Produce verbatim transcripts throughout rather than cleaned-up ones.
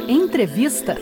Entrevista.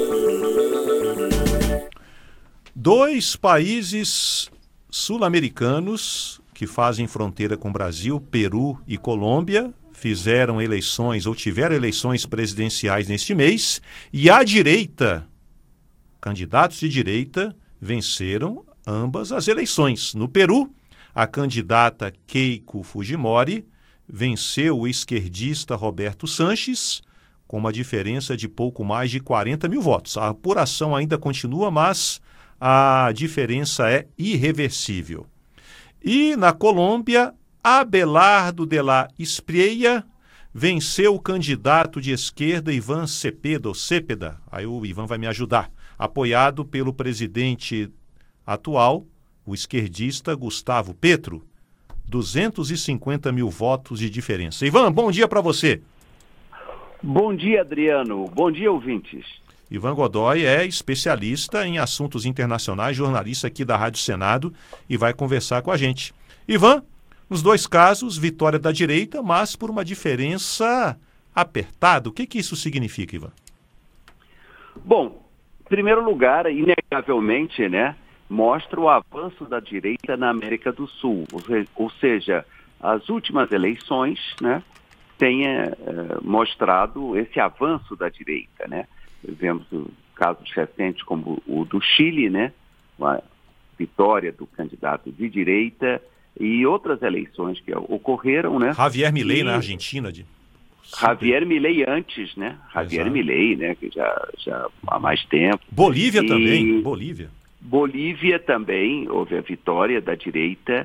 Dois países sul-americanos que fazem fronteira com o Brasil, Peru e Colômbia, fizeram eleições ou tiveram eleições presidenciais neste mês e a direita, candidatos de direita, venceram ambas as eleições. No Peru, a candidata Keiko Fujimori venceu o esquerdista Roberto Sanches com uma diferença de pouco mais de quarenta mil votos. A apuração ainda continua, mas a diferença é irreversível. E na Colômbia, Abelardo de la Espriella venceu o candidato de esquerda Ivan Cepeda, ou Cepeda, aí o Ivan vai me ajudar, apoiado pelo presidente atual, o esquerdista Gustavo Petro, duzentos e cinquenta mil votos de diferença. Ivan, bom dia para você. Bom dia, Adriano. Bom dia, ouvintes. Ivan Godoy é especialista em assuntos internacionais, jornalista aqui da Rádio Senado e vai conversar com a gente. Ivan, nos dois casos, vitória da direita, mas por uma diferença apertada. O que que isso significa, Ivan? Bom, em primeiro lugar, inegavelmente, né, mostra o avanço da direita na América do Sul. Ou seja, as últimas eleições, né, têm é, mostrado esse avanço da direita, né? Vemos casos recentes como o do Chile, né? A vitória do candidato de direita e outras eleições que ocorreram, né? Javier Milei e... na Argentina. De... Javier Milei antes, né? Javier Exato. Milei, né? Que já, já há mais tempo. Bolívia e... também, Bolívia. Bolívia também houve a vitória da direita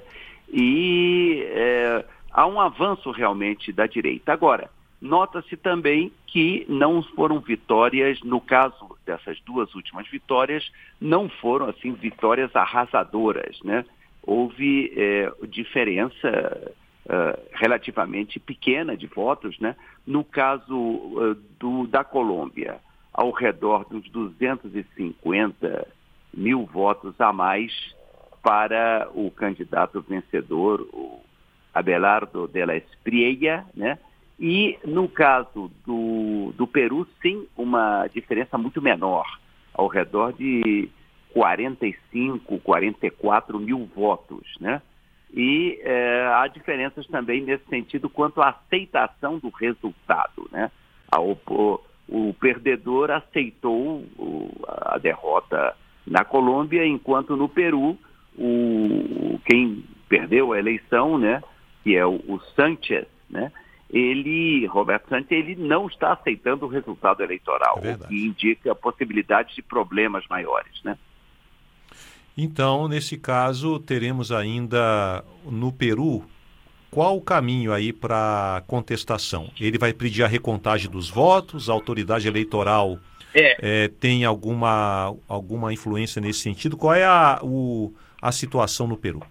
e é, há um avanço realmente da direita. Agora, nota-se também que não foram vitórias, no caso dessas duas últimas vitórias, não foram assim vitórias arrasadoras, né? Houve é, diferença é, relativamente pequena de votos, né? No caso é, do, da Colômbia, ao redor dos duzentos e cinquenta mil votos a mais para o candidato vencedor, o Abelardo de la Espriella, né? E no caso do, do Peru, sim, uma diferença muito menor, ao redor de quarenta e cinco, quarenta e quatro mil votos, né? E é, há diferenças também nesse sentido quanto à aceitação do resultado, né? A, o, o perdedor aceitou o, a derrota na Colômbia, enquanto no Peru, o, quem perdeu a eleição, né, que é o, o Sánchez, né, ele, Roberto Sánchez, ele não está aceitando o resultado eleitoral, É o que indica a possibilidade de problemas maiores, né? Então, nesse caso, teremos ainda no Peru, qual o caminho aí para contestação? Ele vai pedir a recontagem dos votos, a autoridade eleitoral é. É, tem alguma, alguma influência nesse sentido? Qual é a, o, a situação no Peru?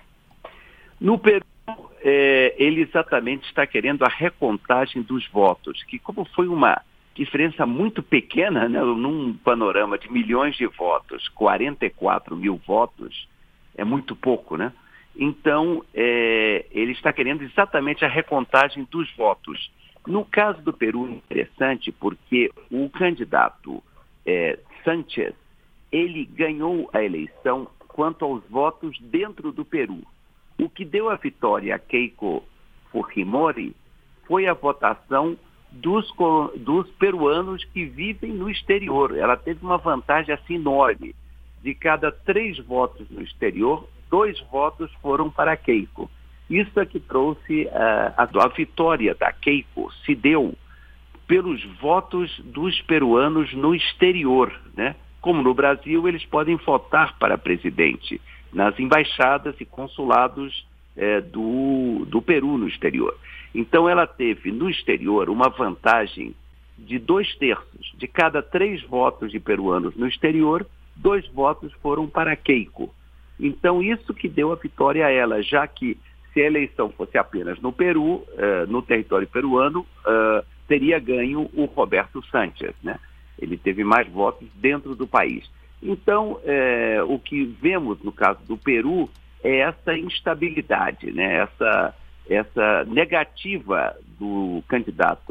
No Peru, é, ele exatamente está querendo a recontagem dos votos, que como foi uma diferença muito pequena, né, num panorama de milhões de votos, quarenta e quatro mil votos, é muito pouco, né? Então, é, ele está querendo exatamente a recontagem dos votos. No caso do Peru, é interessante porque o candidato é, Sánchez, ele ganhou a eleição quanto aos votos dentro do Peru. O que deu a vitória a Keiko Fujimori foi a votação dos, dos peruanos que vivem no exterior. Ela teve uma vantagem assim enorme. De cada três votos no exterior, dois votos foram para Keiko. Isso é que trouxe uh, a, a vitória da Keiko, se deu pelos votos dos peruanos no exterior, né? Como no Brasil, eles podem votar para presidente nas embaixadas e consulados eh, do, do Peru no exterior. Então, ela teve no exterior uma vantagem de dois terços. De cada três votos de peruanos no exterior, dois votos foram para Keiko. Então, isso que deu a vitória a ela, já que se a eleição fosse apenas no Peru, eh, no território peruano, eh, teria ganho o Roberto Sánchez, né? Ele teve mais votos dentro do país. Então, eh, o que vemos no caso do Peru é essa instabilidade, né? essa, essa negativa do candidato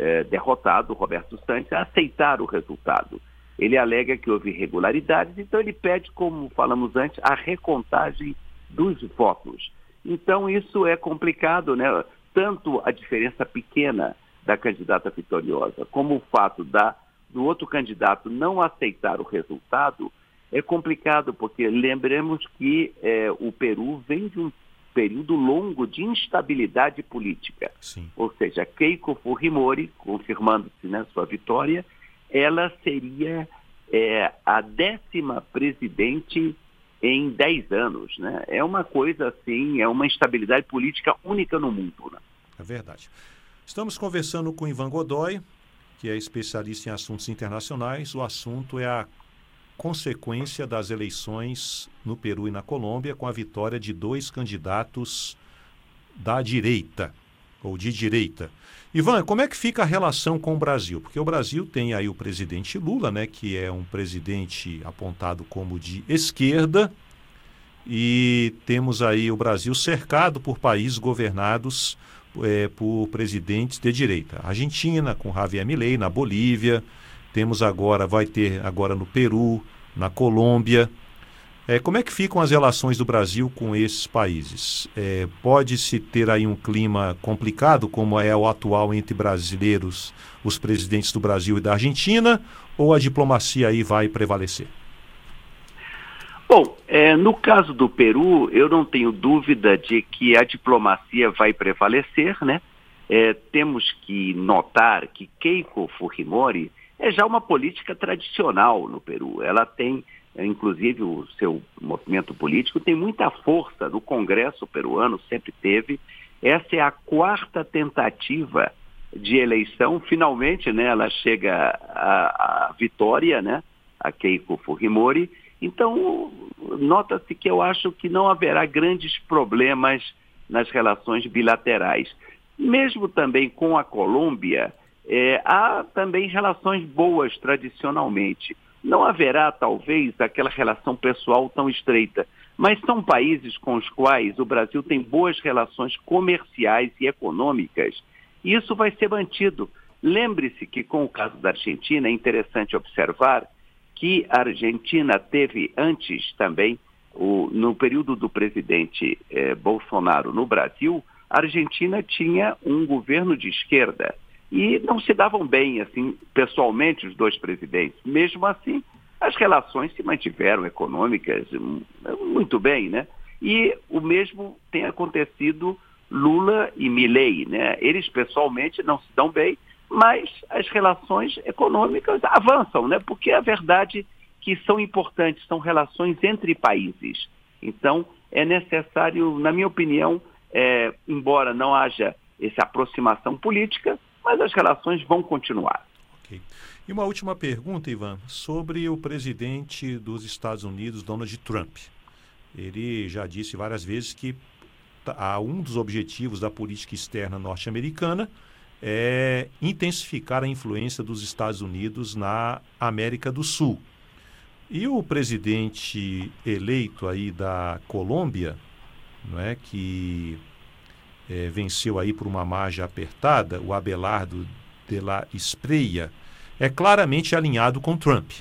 eh, derrotado, Roberto Santos, a aceitar o resultado. Ele alega que houve irregularidades, então ele pede, como falamos antes, a recontagem dos votos. Então isso é complicado, né? Tanto a diferença pequena da candidata vitoriosa, como o fato da, do outro candidato não aceitar o resultado, é complicado, porque lembremos que eh, o Peru vem de um período longo de instabilidade política. Sim. Ou seja, Keiko Fujimori, confirmando-se, né, sua vitória, ela seria é, a décima presidente em dez anos. Né? É uma coisa assim, é uma instabilidade política única no mundo. Né? É verdade. Estamos conversando com Ivan Godoy, que é especialista em assuntos internacionais. O assunto é a consequência das eleições no Peru e na Colômbia, com a vitória de dois candidatos da direita, ou de direita. Ivan, como é que fica a relação com o Brasil? Porque o Brasil tem aí o presidente Lula, né, que é um presidente apontado como de esquerda, e temos aí o Brasil cercado por países governados é, por presidentes de direita. Argentina, com Javier Milei, na Bolívia, temos agora, vai ter agora no Peru, na Colômbia. É, como é que ficam as relações do Brasil com esses países? É, pode-se ter aí um clima complicado, como é o atual entre brasileiros, os presidentes do Brasil e da Argentina, ou a diplomacia aí vai prevalecer? Bom, é, no caso do Peru, eu não tenho dúvida de que a diplomacia vai prevalecer, né? É, temos que notar que Keiko Fujimori é já uma política tradicional no Peru. Ela tem, inclusive, o seu movimento político tem muita força no Congresso peruano, sempre teve. Essa é a quarta tentativa de eleição. Finalmente, né, ela chega à, à vitória, né, a Keiko Fujimori. Então, nota-se que eu acho que não haverá grandes problemas nas relações bilaterais. Mesmo também com a Colômbia, É, há também relações boas tradicionalmente. Não haverá, talvez, aquela relação pessoal tão estreita, mas são países com os quais o Brasil tem boas relações comerciais e econômicas, e isso vai ser mantido. Lembre-se que, com o caso da Argentina, é interessante observar que a Argentina teve antes também, o, no período do presidente eh, Bolsonaro no Brasil, a Argentina tinha um governo de esquerda. E não se davam bem, assim, pessoalmente, os dois presidentes. Mesmo assim, as relações se mantiveram econômicas muito bem, né? E o mesmo tem acontecido Lula e Milei, né? Eles, pessoalmente, não se dão bem, mas as relações econômicas avançam, né? Porque a verdade é que são importantes, são relações entre países. Então, é necessário, na minha opinião, é, embora não haja essa aproximação política, mas as relações vão continuar. Okay. E uma última pergunta, Ivan, sobre o presidente dos Estados Unidos, Donald Trump. Ele já disse várias vezes que a um dos objetivos da política externa norte-americana é intensificar a influência dos Estados Unidos na América do Sul. E o presidente eleito aí da Colômbia, não é, que É, venceu aí por uma margem apertada, o Abelardo de la Espriella, é claramente alinhado com Trump.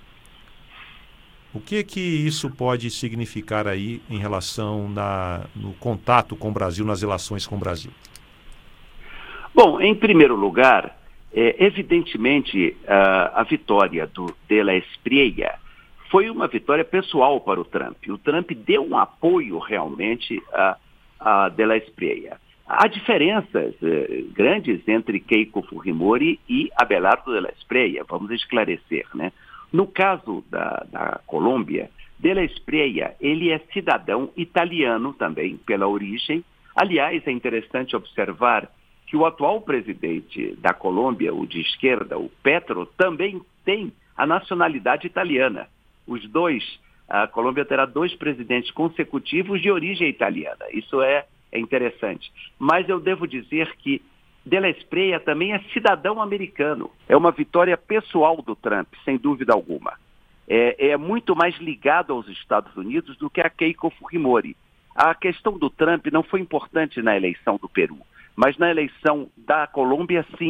O que que isso pode significar aí em relação na, no contato com o Brasil, nas relações com o Brasil? Bom, em primeiro lugar, é, evidentemente a, a vitória do de la Espriella foi uma vitória pessoal para o Trump. O Trump deu um apoio realmente a a de la Espriella. Há diferenças eh, grandes entre Keiko Fujimori e Abelardo de la Espriella, vamos esclarecer, né? No caso da, da Colômbia, de la Espriella, ele é cidadão italiano também, pela origem. Aliás, é interessante observar que o atual presidente da Colômbia, o de esquerda, o Petro, também tem a nacionalidade italiana. Os dois A Colômbia terá dois presidentes consecutivos de origem italiana. Isso é, é interessante. Mas eu devo dizer que de la Espriella também é cidadão americano. É uma vitória pessoal do Trump, sem dúvida alguma. É, é muito mais ligado aos Estados Unidos do que a Keiko Fujimori. A questão do Trump não foi importante na eleição do Peru, mas na eleição da Colômbia, sim,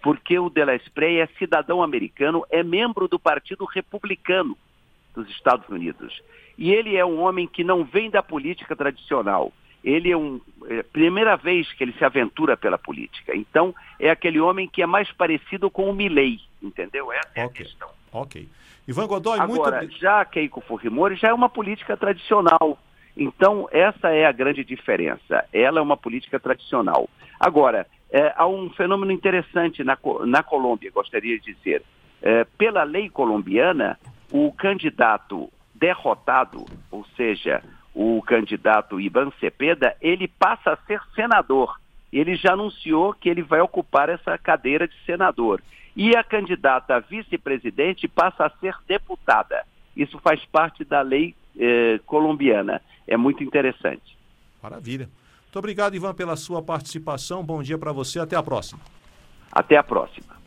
porque o de la Espriella é cidadão americano, é membro do Partido Republicano dos Estados Unidos. E ele é um homem que não vem da política tradicional. Ele é um é a primeira vez que ele se aventura pela política. Então, é aquele homem que é mais parecido com o Milei, entendeu? Essa é okay. a questão. Ok. Ivan Godoy, Agora, muito... já a Keiko Fujimori já é uma política tradicional. Então, essa é a grande diferença. Ela é uma política tradicional. Agora, é, há um fenômeno interessante na, na Colômbia, gostaria de dizer. É, pela lei colombiana, o candidato derrotado, ou seja, o candidato Iván Cepeda, ele passa a ser senador. Ele já anunciou que ele vai ocupar essa cadeira de senador. E a candidata a vice-presidente passa a ser deputada. Isso faz parte da lei eh, colombiana. É muito interessante. Maravilha. Muito obrigado, Ivan, pela sua participação. Bom dia para você. Até a próxima. Até a próxima.